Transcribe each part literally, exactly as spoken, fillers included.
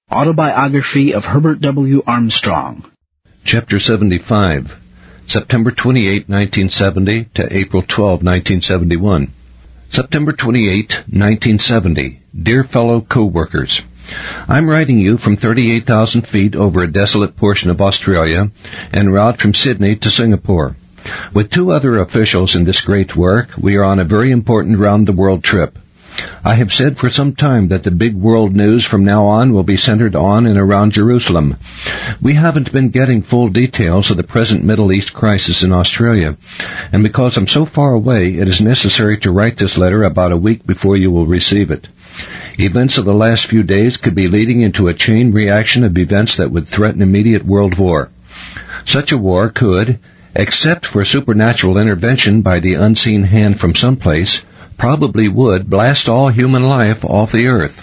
Autobiography of Herbert W. Armstrong. Chapter seventy-five, September twenty-eighth, nineteen seventy to April twelfth, nineteen seventy-one. September twenty-eighth, nineteen seventy. Dear fellow co-workers, I'm writing you from thirty-eight thousand feet over a desolate portion of Australia en route from Sydney to Singapore. With two other officials in this great work, we are on a very important round-the-world trip. I have said for some time that the big world news from now on will be centered on and around Jerusalem. We haven't been getting full details of the present Middle East crisis in Australia, and because I'm so far away, it is necessary to write this letter about a week before you will receive it. Events of the last few days could be leading into a chain reaction of events that would threaten immediate world war. Such a war could, except for supernatural intervention by the unseen hand from someplace, probably would blast all human life off the earth.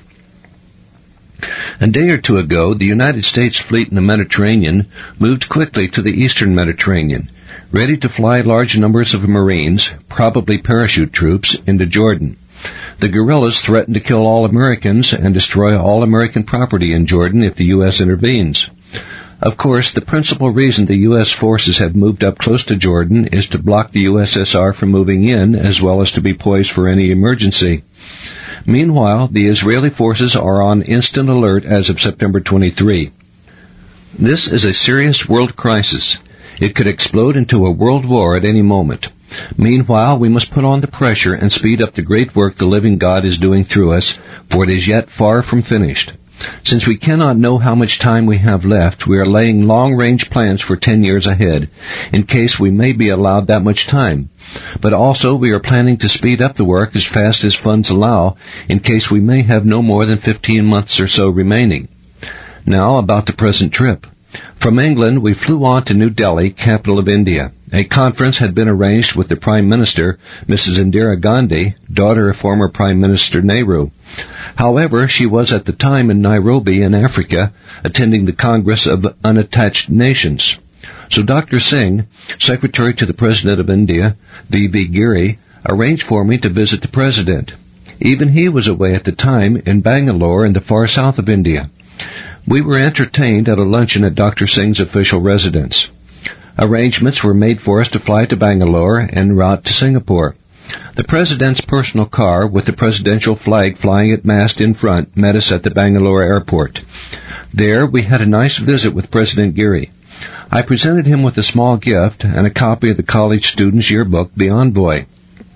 A day or two ago, the United States fleet in the Mediterranean moved quickly to the eastern Mediterranean, ready to fly large numbers of Marines, probably parachute troops, into Jordan. The guerrillas threatened to kill all Americans and destroy all American property in Jordan if the U S intervenes. Of course, the principal reason the U S forces have moved up close to Jordan is to block the U S S R from moving in, as well as to be poised for any emergency. Meanwhile, the Israeli forces are on instant alert as of September twenty-third. This is a serious world crisis. It could explode into a world war at any moment. Meanwhile, we must put on the pressure and speed up the great work the living God is doing through us, for it is yet far from finished. Since we cannot know how much time we have left, we are laying long-range plans for ten years ahead, in case we may be allowed that much time. But also we are planning to speed up the work as fast as funds allow, in case we may have no more than fifteen months or so remaining. Now about the present trip. From England, we flew on to New Delhi, capital of India. A conference had been arranged with the Prime Minister, Missus Indira Gandhi, daughter of former Prime Minister Nehru. However, she was at the time in Nairobi in Africa, attending the Congress of Unattached Nations. So Doctor Singh, Secretary to the President of India, V V Giri, arranged for me to visit the President. Even he was away at the time in Bangalore in the far south of India. We were entertained at a luncheon at Doctor Singh's official residence. Arrangements were made for us to fly to Bangalore en route to Singapore. The President's personal car, with the presidential flag flying at mast in front, met us at the Bangalore airport. There we had a nice visit with President Giri. I presented him with a small gift and a copy of the college student's yearbook, The Envoy.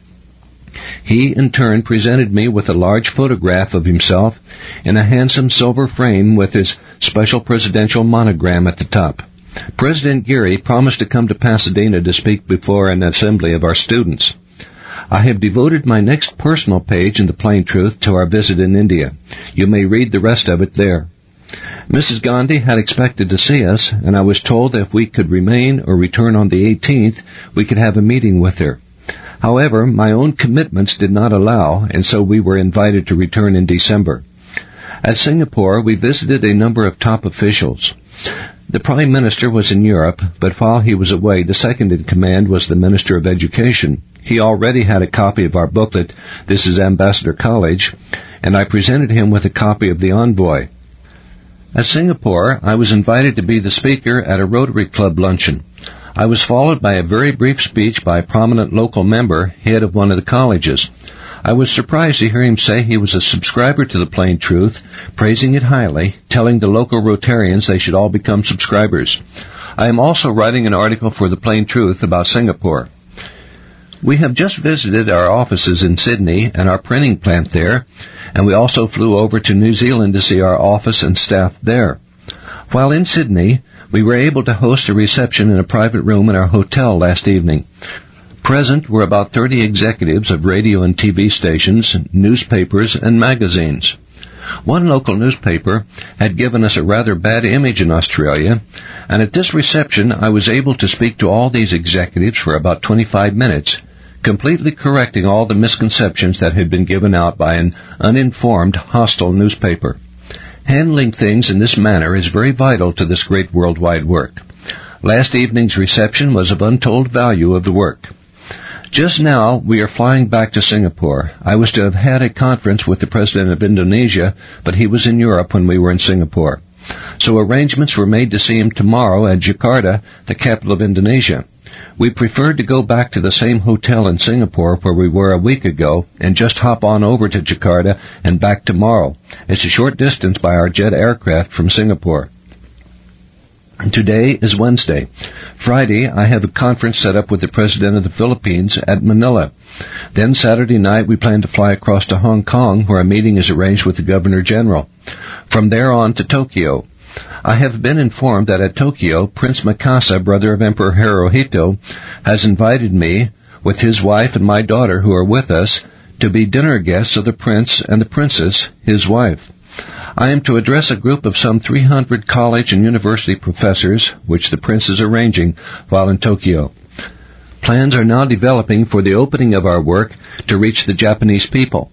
He, in turn, presented me with a large photograph of himself in a handsome silver frame with his special presidential monogram at the top. President Giri promised to come to Pasadena to speak before an assembly of our students. I have devoted my next personal page in the Plain Truth to our visit in India. You may read the rest of it there. Missus Gandhi had expected to see us, and I was told that if we could remain or return on the eighteenth, we could have a meeting with her. However, my own commitments did not allow, and so we were invited to return in December. At Singapore, we visited a number of top officials. The Prime Minister was in Europe, but while he was away, the second in command was the Minister of Education. He already had a copy of our booklet, This is Ambassador College, and I presented him with a copy of The Envoy. At Singapore, I was invited to be the speaker at a Rotary Club luncheon. I was followed by a very brief speech by a prominent local member, head of one of the colleges. I was surprised to hear him say he was a subscriber to the Plain Truth, praising it highly, telling the local Rotarians they should all become subscribers. I am also writing an article for the Plain Truth about Singapore. We have just visited our offices in Sydney and our printing plant there, and we also flew over to New Zealand to see our office and staff there. While in Sydney, we were able to host a reception in a private room in our hotel last evening. Present were about thirty executives of radio and T V stations, newspapers, and magazines. One local newspaper had given us a rather bad image in Australia, and at this reception I was able to speak to all these executives for about twenty-five minutes, completely correcting all the misconceptions that had been given out by an uninformed, hostile newspaper. Handling things in this manner is very vital to this great worldwide work. Last evening's reception was of untold value of the work. Just now, we are flying back to Singapore. I was to have had a conference with the President of Indonesia, but he was in Europe when we were in Singapore. So arrangements were made to see him tomorrow at Jakarta, the capital of Indonesia. We preferred to go back to the same hotel in Singapore where we were a week ago and just hop on over to Jakarta and back tomorrow. It's a short distance by our jet aircraft from Singapore. Today is Wednesday. Friday, I have a conference set up with the President of the Philippines at Manila. Then Saturday night, we plan to fly across to Hong Kong, where a meeting is arranged with the Governor General. From there on to Tokyo. I have been informed that at Tokyo, Prince Mikasa, brother of Emperor Hirohito, has invited me, with his wife and my daughter who are with us, to be dinner guests of the Prince and the Princess, his wife. I am to address a group of some three hundred college and university professors, which the Prince is arranging while in Tokyo. Plans are now developing for the opening of our work to reach the Japanese people.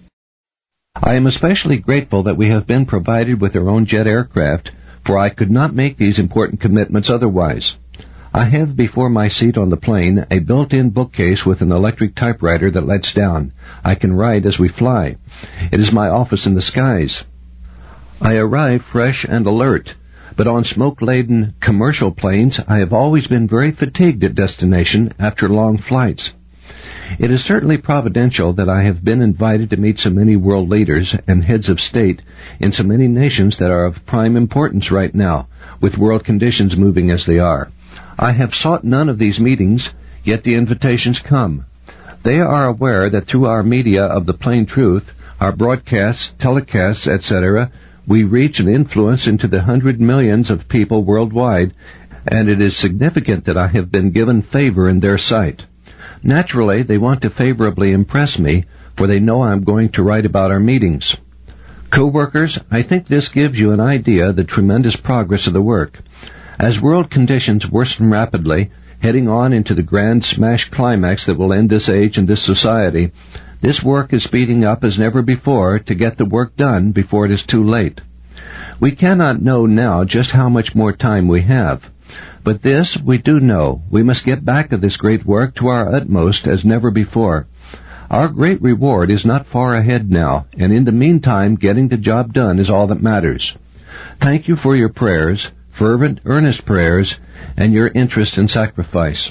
I am especially grateful that we have been provided with our own jet aircraft, for I could not make these important commitments otherwise. I have before my seat on the plane a built-in bookcase with an electric typewriter that lets down. I can write as we fly. It is my office in the skies. I arrive fresh and alert, but on smoke-laden commercial planes I have always been very fatigued at destination after long flights. It is certainly providential that I have been invited to meet so many world leaders and heads of state in so many nations that are of prime importance right now, with world conditions moving as they are. I have sought none of these meetings, yet the invitations come. They are aware that through our media of the plain truth, our broadcasts, telecasts, et cetera, we reach and influence into the hundred millions of people worldwide, and it is significant that I have been given favor in their sight. Naturally, they want to favorably impress me, for they know I am going to write about our meetings. Co-workers, I think this gives you an idea of the tremendous progress of the work. As world conditions worsen rapidly, heading on into the grand smash climax that will end this age and this society, this work is speeding up as never before to get the work done before it is too late. We cannot know now just how much more time we have. But this we do know. We must get back to this great work to our utmost as never before. Our great reward is not far ahead now, and in the meantime getting the job done is all that matters. Thank you for your prayers, fervent, earnest prayers, and your interest and sacrifice.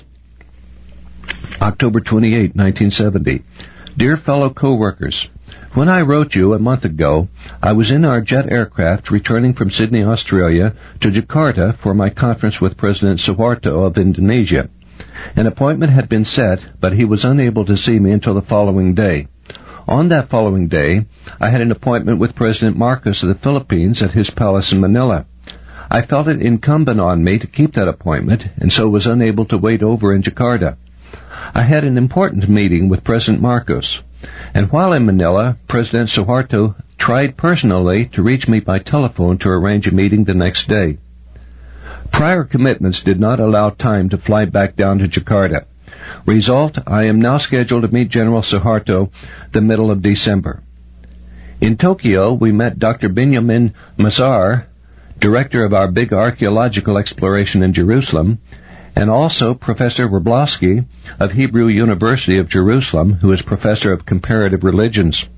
October twenty-eighth, nineteen seventy. Dear fellow co-workers, when I wrote you a month ago, I was in our jet aircraft returning from Sydney, Australia, to Jakarta for my conference with President Suharto of Indonesia. An appointment had been set, but he was unable to see me until the following day. On that following day, I had an appointment with President Marcos of the Philippines at his palace in Manila. I felt it incumbent on me to keep that appointment, and so was unable to wait over in Jakarta. I had an important meeting with President Marcos, and while in Manila, President Suharto tried personally to reach me by telephone to arrange a meeting the next day. Prior commitments did not allow time to fly back down to Jakarta. Result, I am now scheduled to meet General Suharto the middle of December. In Tokyo, we met Doctor Benjamin Mazar, director of our big archaeological exploration in Jerusalem, and also Professor Wroblewski of Hebrew University of Jerusalem, who is professor of comparative religions.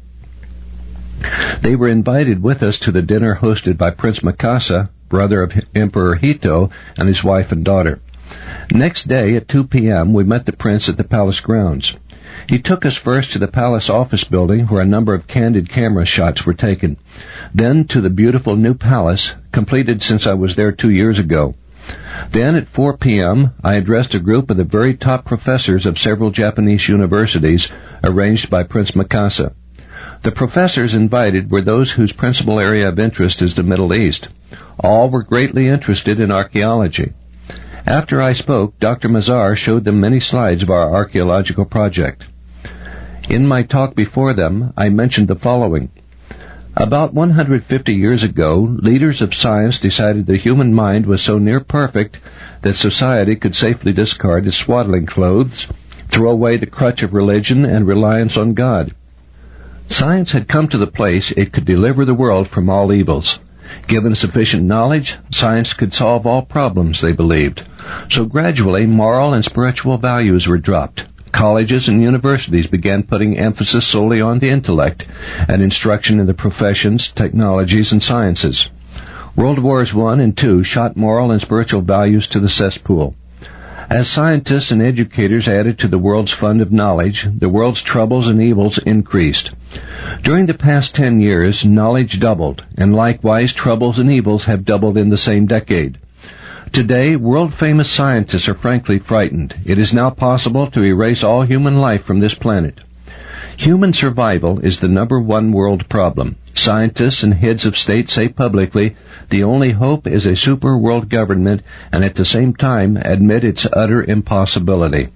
They were invited with us to the dinner hosted by Prince Mikasa, brother of Emperor Hito, and his wife and daughter. Next day at two p.m. we met the prince at the palace grounds. He took us first to the palace office building where a number of candid camera shots were taken, then to the beautiful new palace, completed since I was there two years ago. Then at four p.m. I addressed a group of the very top professors of several Japanese universities arranged by Prince Mikasa. The professors invited were those whose principal area of interest is the Middle East. All were greatly interested in archaeology. After I spoke, Doctor Mazar showed them many slides of our archaeological project. In my talk before them, I mentioned the following. About one hundred fifty years ago, leaders of science decided the human mind was so near perfect that society could safely discard its swaddling clothes, throw away the crutch of religion and reliance on God. Science had come to the place it could deliver the world from all evils. Given sufficient knowledge, science could solve all problems, they believed. So gradually, moral and spiritual values were dropped. Colleges and universities began putting emphasis solely on the intellect and instruction in the professions, technologies, and sciences. World Wars One and Two shot moral and spiritual values to the cesspool. As scientists and educators added to the world's fund of knowledge, the world's troubles and evils increased. During the past ten years, knowledge doubled, and likewise troubles and evils have doubled in the same decade. Today, world-famous scientists are frankly frightened. It is now possible to erase all human life from this planet. Human survival is the number one world problem. Scientists and heads of state say publicly the only hope is a super world government, and at the same time admit its utter impossibility.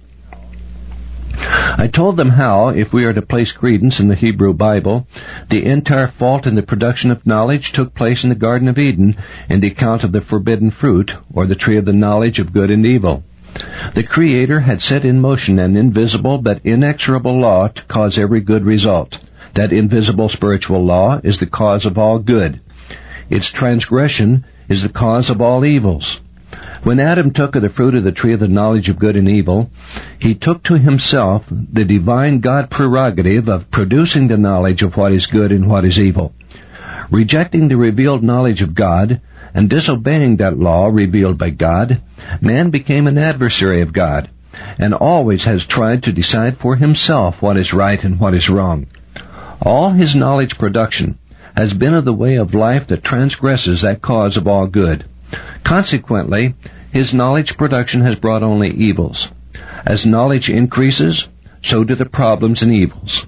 I told them how, if we are to place credence in the Hebrew Bible, the entire fault in the production of knowledge took place in the Garden of Eden in the account of the forbidden fruit, or the tree of the knowledge of good and evil. The Creator had set in motion an invisible but inexorable law to cause every good result. That invisible spiritual law is the cause of all good. Its transgression is the cause of all evils. When Adam took of the fruit of the tree of the knowledge of good and evil, he took to himself the divine God prerogative of producing the knowledge of what is good and what is evil. Rejecting the revealed knowledge of God and disobeying that law revealed by God, man became an adversary of God, and always has tried to decide for himself what is right and what is wrong. All his knowledge production has been of the way of life that transgresses that cause of all good. Consequently, his knowledge production has brought only evils. As knowledge increases, so do the problems and evils.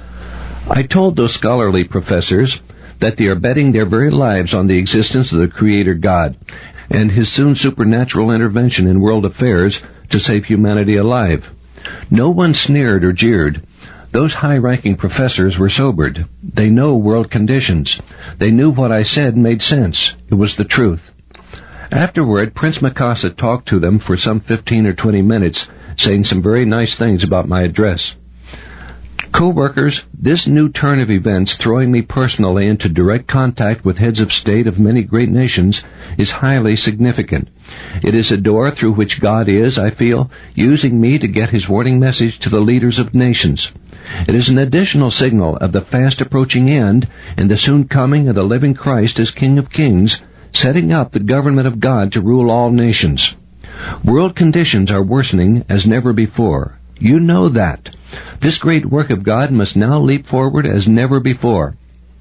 I told those scholarly professors that they are betting their very lives on the existence of the Creator God and His soon supernatural intervention in world affairs to save humanity alive. No one sneered or jeered. Those high-ranking professors were sobered. They know world conditions. They knew what I said made sense. It was the truth. Afterward, Prince Mikasa talked to them for some fifteen or twenty minutes, saying some very nice things about my address. Co-workers, this new turn of events, throwing me personally into direct contact with heads of state of many great nations, is highly significant. It is a door through which God is, I feel, using me to get His warning message to the leaders of nations. It is an additional signal of the fast approaching end and the soon coming of the living Christ as King of Kings, setting up the government of God to rule all nations. World conditions are worsening as never before. You know that. This great work of God must now leap forward as never before.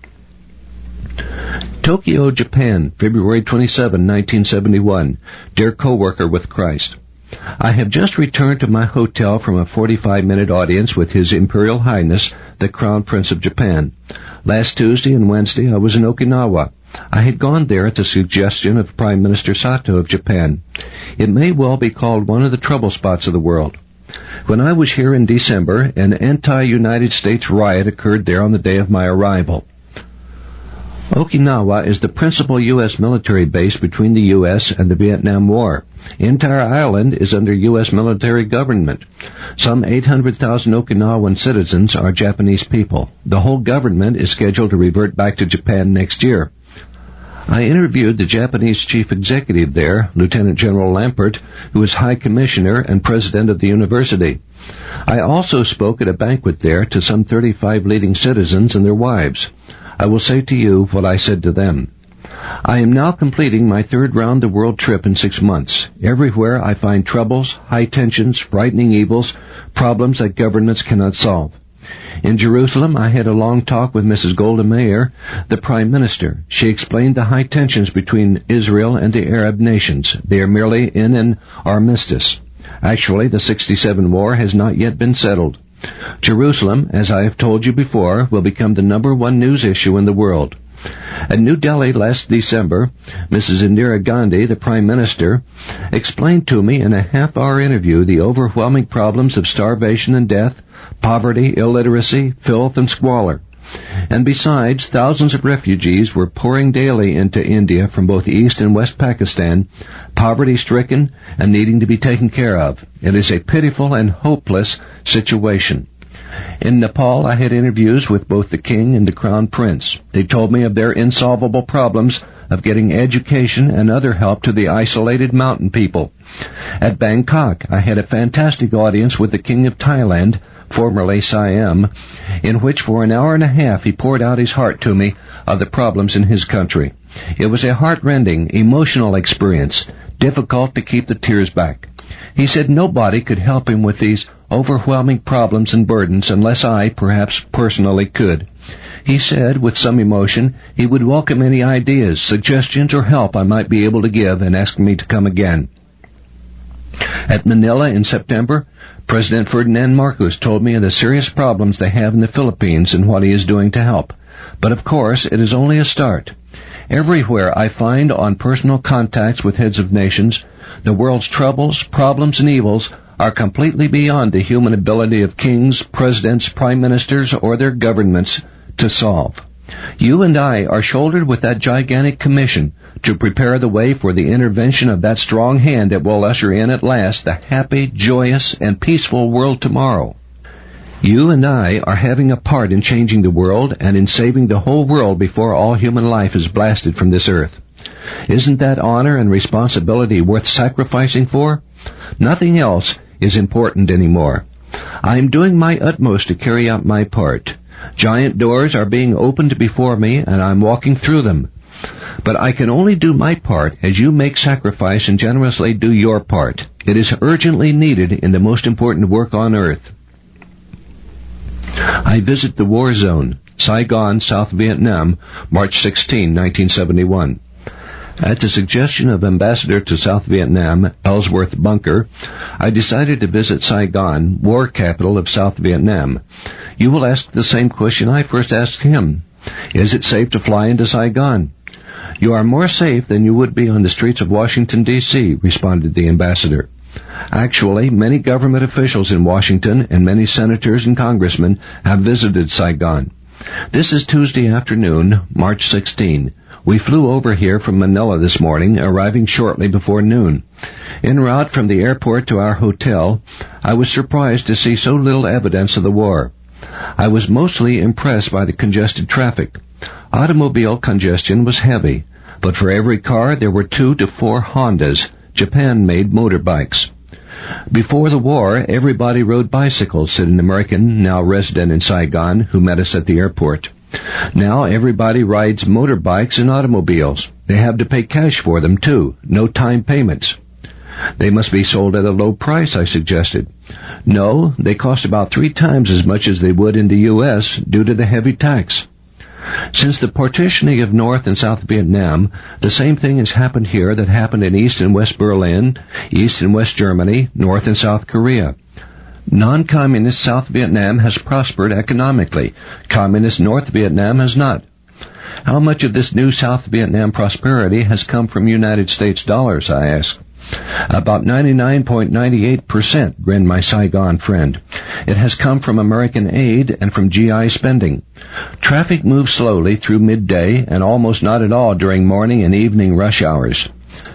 Tokyo, Japan, February twenty-seventh, nineteen seventy-one. Dear co-worker with Christ, I have just returned to my hotel from a forty-five minute audience with His Imperial Highness, the Crown Prince of Japan. Last Tuesday and Wednesday I was in Okinawa. I had gone there at the suggestion of Prime Minister Sato of Japan. It may well be called one of the trouble spots of the world. When I was here in December, an anti-United States riot occurred there on the day of my arrival. Okinawa is the principal U S military base between the U S and the Vietnam War. The entire island is under U S military government. Some eight hundred thousand Okinawan citizens are Japanese people. The whole government is scheduled to revert back to Japan next year. I interviewed the Japanese chief executive there, Lieutenant General Lampert, who is High Commissioner and President of the university. I also spoke at a banquet there to some thirty-five leading citizens and their wives. I will say to you what I said to them. I am now completing my third round-the-world trip in six months. Everywhere I find troubles, high tensions, frightening evils, problems that governments cannot solve. In Jerusalem, I had a long talk with Missus Golda Meir, the Prime Minister. She explained the high tensions between Israel and the Arab nations. They are merely in an armistice. Actually, the sixty-seven war has not yet been settled. Jerusalem, as I have told you before, will become the number one news issue in the world. At New Delhi last December, Missus Indira Gandhi, the Prime Minister, explained to me in a half-hour interview the overwhelming problems of starvation and death, poverty, illiteracy, filth, and squalor. And besides, thousands of refugees were pouring daily into India from both East and West Pakistan, poverty-stricken and needing to be taken care of. It is a pitiful and hopeless situation. In Nepal, I had interviews with both the king and the crown prince. They told me of their insolvable problems of getting education and other help to the isolated mountain people. At Bangkok, I had a fantastic audience with the King of Thailand, formerly Siam, in which for an hour and a half he poured out his heart to me of the problems in his country. It was a heart-rending, emotional experience, difficult to keep the tears back. He said nobody could help him with these overwhelming problems and burdens unless I, perhaps personally, could. He said, with some emotion, he would welcome any ideas, suggestions, or help I might be able to give, and asked me to come again. At Manila in September, President Ferdinand Marcos told me of the serious problems they have in the Philippines and what he is doing to help. But of course, it is only a start. Everywhere I find on personal contacts with heads of nations, the world's troubles, problems, and evils are completely beyond the human ability of kings, presidents, prime ministers, or their governments to solve. You and I are shouldered with that gigantic commission to prepare the way for the intervention of that strong hand that will usher in at last the happy, joyous, and peaceful world tomorrow. You and I are having a part in changing the world and in saving the whole world before all human life is blasted from this earth. Isn't that honor and responsibility worth sacrificing for? Nothing else is important anymore. I am doing my utmost to carry out my part. Giant doors are being opened before me, and I'm walking through them. But I can only do my part as you make sacrifice and generously do your part. It is urgently needed in the most important work on earth. I visit the war zone, Saigon, South Vietnam, March sixteenth, nineteen seventy-one. At the suggestion of Ambassador to South Vietnam, Ellsworth Bunker, I decided to visit Saigon, war capital of South Vietnam. You will ask the same question I first asked him. Is it safe to fly into Saigon? You are more safe than you would be on the streets of Washington, D C, responded the ambassador. Actually, many government officials in Washington and many senators and congressmen have visited Saigon. This is Tuesday afternoon, March sixteenth. We flew over here from Manila this morning, arriving shortly before noon. En route from the airport to our hotel, I was surprised to see so little evidence of the war. I was mostly impressed by the congested traffic. Automobile congestion was heavy, but for every car there were two to four Hondas, Japan-made motorbikes. Before the war, everybody rode bicycles, said an American now resident in Saigon who met us at the airport. Now everybody rides motorbikes and automobiles. They have to pay cash for them, too. No time payments. They must be sold at a low price, I suggested. No, they cost about three times as much as they would in the U S due to the heavy tax. Since the partitioning of North and South Vietnam, the same thing has happened here that happened in East and West Berlin, East and West Germany, North and South Korea. Non-communist South Vietnam has prospered economically. Communist North Vietnam has not. How much of this new South Vietnam prosperity has come from United States dollars, I asked. About ninety-nine point nine eight percent, grinned my Saigon friend. It has come from American aid and from G I spending. Traffic moves slowly through midday and almost not at all during morning and evening rush hours.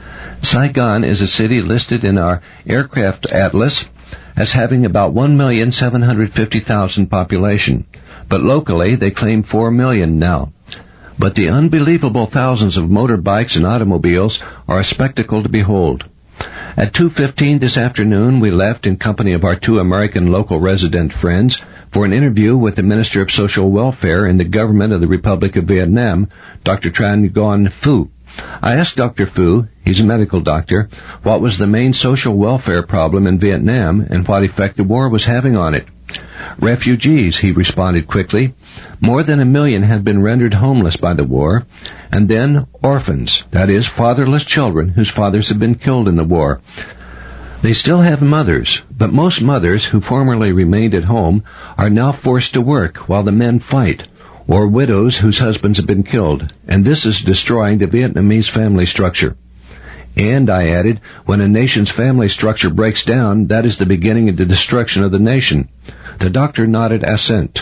Saigon is a city listed in our aircraft atlas as having about one million seven hundred fifty thousand population, but locally they claim four million now. But the unbelievable thousands of motorbikes and automobiles are a spectacle to behold. At two fifteen this afternoon, we left in company of our two American local resident friends for an interview with the Minister of Social Welfare in the government of the Republic of Vietnam, Doctor Tran Nguyen Phu. I asked Doctor Phu, he's a medical doctor, what was the main social welfare problem in Vietnam and what effect the war was having on it. Refugees, he responded quickly. More than a million have been rendered homeless by the war. And then orphans, that is, fatherless children whose fathers have been killed in the war. They still have mothers, but most mothers who formerly remained at home are now forced to work while the men fight, or widows whose husbands have been killed, and this is destroying the Vietnamese family structure. And, I added, when a nation's family structure breaks down, that is the beginning of the destruction of the nation. The doctor nodded assent.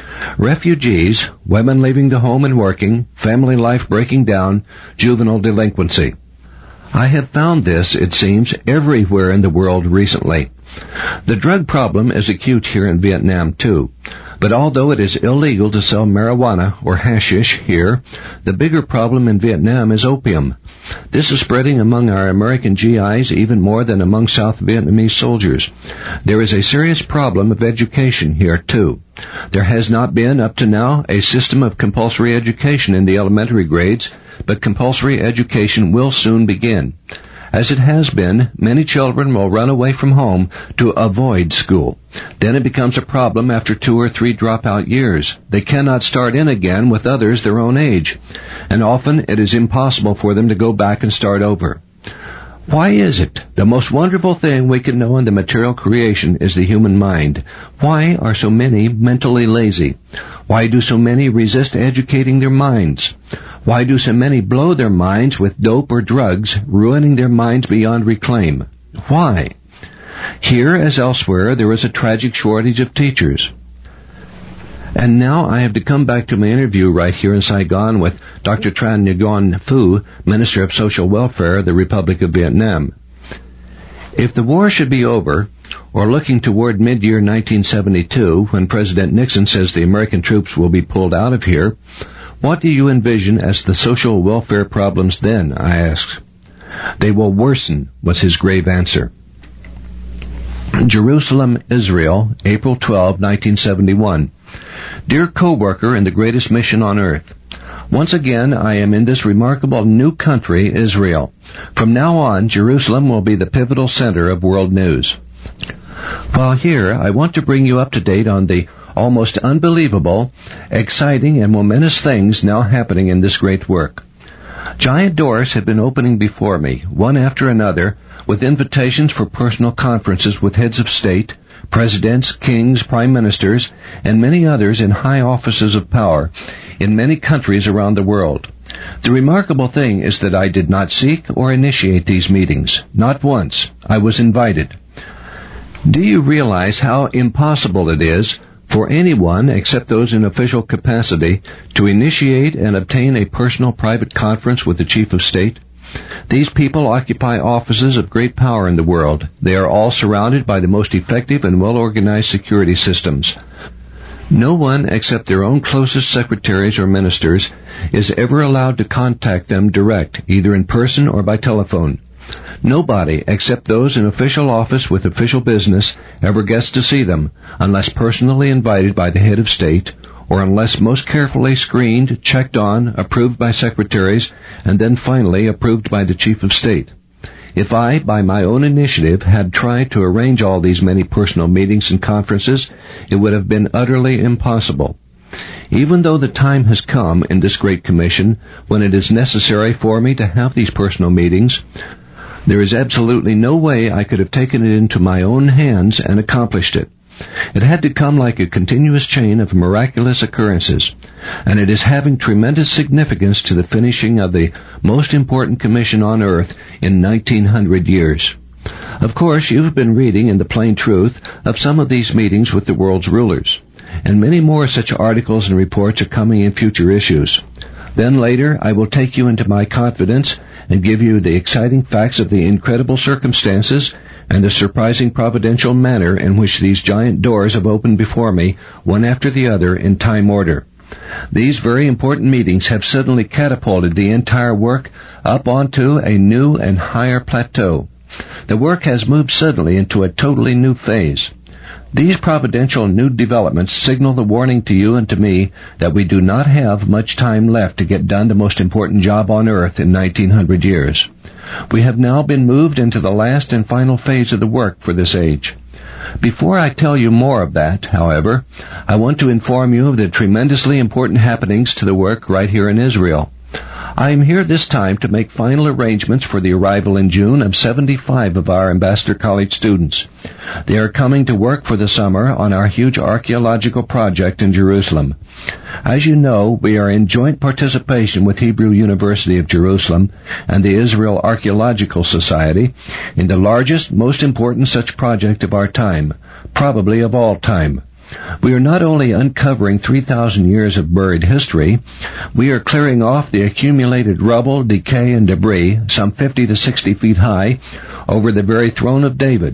Refugees, women leaving the home and working, family life breaking down, juvenile delinquency. I have found this, it seems, everywhere in the world recently. The drug problem is acute here in Vietnam too, but although it is illegal to sell marijuana or hashish here, the bigger problem in Vietnam is opium. This is spreading among our American G Is even more than among South Vietnamese soldiers. There is a serious problem of education here too. There has not been, up to now, a system of compulsory education in the elementary grades, but compulsory education will soon begin. As it has been, many children will run away from home to avoid school. Then it becomes a problem after two or three dropout years. They cannot start in again with others their own age, and often it is impossible for them to go back and start over. Why is it? The most wonderful thing we can know in the material creation is the human mind. Why are so many mentally lazy? Why do so many resist educating their minds? Why do so many blow their minds with dope or drugs, ruining their minds beyond reclaim? Why? Here, as elsewhere, there is a tragic shortage of teachers. And now I have to come back to my interview right here in Saigon with Doctor Tran Nguyen Phu, Minister of Social Welfare of the Republic of Vietnam. If the war should be over, or looking toward mid-year nineteen seventy-two, when President Nixon says the American troops will be pulled out of here, what do you envision as the social welfare problems then? I asked. They will worsen, was his grave answer. Jerusalem, Israel, April twelfth, nineteen seventy-one. Dear co-worker in the greatest mission on earth, once again I am in this remarkable new country, Israel. From now on, Jerusalem will be the pivotal center of world news. While here, I want to bring you up to date on the almost unbelievable, exciting, and momentous things now happening in this great work. Giant doors have been opening before me, one after another, with invitations for personal conferences with heads of state, presidents, kings, prime ministers, and many others in high offices of power in many countries around the world. The remarkable thing is that I did not seek or initiate these meetings. Not once. I was invited. Do you realize how impossible it is for anyone except those in official capacity to initiate and obtain a personal private conference with the chief of state? These people occupy offices of great power in the world. They are all surrounded by the most effective and well-organized security systems. No one except their own closest secretaries or ministers is ever allowed to contact them direct, either in person or by telephone. Nobody except those in official office with official business ever gets to see them, unless personally invited by the head of state, or unless most carefully screened, checked on, approved by secretaries, and then finally approved by the chief of state. If I, by my own initiative, had tried to arrange all these many personal meetings and conferences, it would have been utterly impossible. Even though the time has come in this great commission when it is necessary for me to have these personal meetings, there is absolutely no way I could have taken it into my own hands and accomplished it. It had to come like a continuous chain of miraculous occurrences, and it is having tremendous significance to the finishing of the most important commission on earth in nineteen hundred years. Of course, you've been reading in the Plain Truth of some of these meetings with the world's rulers, and many more such articles and reports are coming in future issues. Then later, I will take you into my confidence and give you the exciting facts of the incredible circumstances and the surprising providential manner in which these giant doors have opened before me, one after the other, in time order. These very important meetings have suddenly catapulted the entire work up onto a new and higher plateau. The work has moved suddenly into a totally new phase. These providential new developments signal the warning to you and to me that we do not have much time left to get done the most important job on earth in nineteen hundred years. We have now been moved into the last and final phase of the work for this age. Before I tell you more of that, however, I want to inform you of the tremendously important happenings to the work right here in Israel. I am here this time to make final arrangements for the arrival in June of seventy-five of our Ambassador College students. They are coming to work for the summer on our huge archaeological project in Jerusalem. As you know, we are in joint participation with Hebrew University of Jerusalem and the Israel Archaeological Society in the largest, most important such project of our time, probably of all time. We are not only uncovering three thousand years of buried history, we are clearing off the accumulated rubble, decay, and debris, some fifty to sixty feet high, over the very throne of David.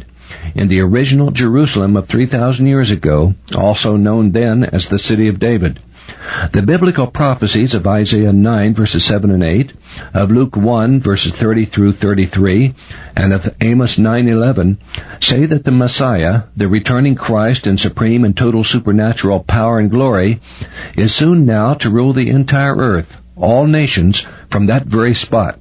in the original Jerusalem of three thousand years ago, also known then as the City of David. The biblical prophecies of Isaiah nine verses seven and eight, of Luke one verses thirty through thirty-three, and of Amos nine eleven say that the Messiah, the returning Christ in supreme and total supernatural power and glory, is soon now to rule the entire earth, all nations, from that very spot.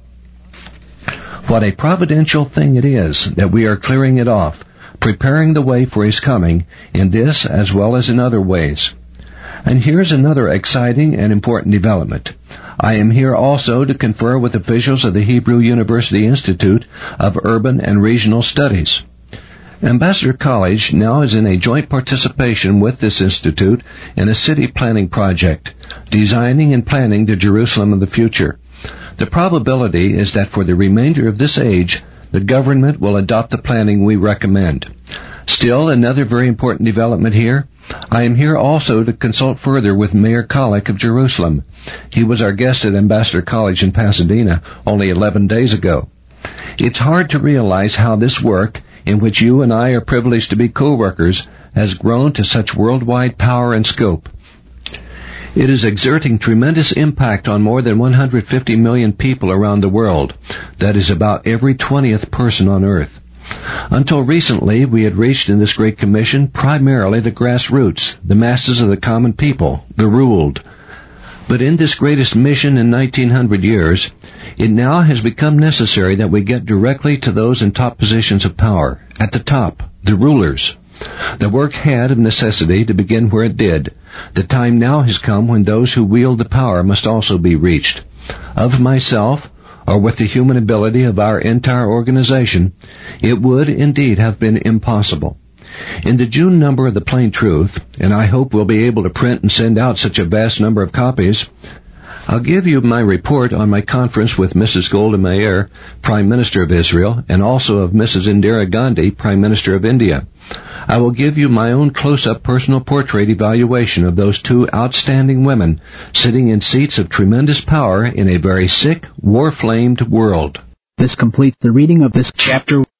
What a providential thing it is that we are clearing it off, preparing the way for his coming in this as well as in other ways. And here's another exciting and important development. I am here also to confer with officials of the Hebrew University Institute of Urban and Regional Studies. Ambassador College now is in a joint participation with this institute in a city planning project, designing and planning the Jerusalem of the future. The probability is that for the remainder of this age, the government will adopt the planning we recommend. Still, another very important development here. I am here also to consult further with Mayor Kalik of Jerusalem. He was our guest at Ambassador College in Pasadena only eleven days ago. It's hard to realize how this work, in which you and I are privileged to be co-workers, has grown to such worldwide power and scope. It is exerting tremendous impact on more than one hundred fifty million people around the world. That is about every twentieth person on earth. Until recently, we had reached in this Great Commission primarily the grassroots, the masses of the common people, the ruled. But in this greatest mission in nineteen hundred years, it now has become necessary that we get directly to those in top positions of power, at the top, the rulers. The work had of necessity to begin where it did. The time now has come when those who wield the power must also be reached. Of myself, or with the human ability of our entire organization, it would indeed have been impossible. In the June number of the Plain Truth, and I hope we'll be able to print and send out such a vast number of copies, I'll give you my report on my conference with Missus Golda Meir, Prime Minister of Israel, and also of Missus Indira Gandhi, Prime Minister of India. I will give you my own close-up personal portrait evaluation of those two outstanding women sitting in seats of tremendous power in a very sick, war-flamed world. This completes the reading of this chapter.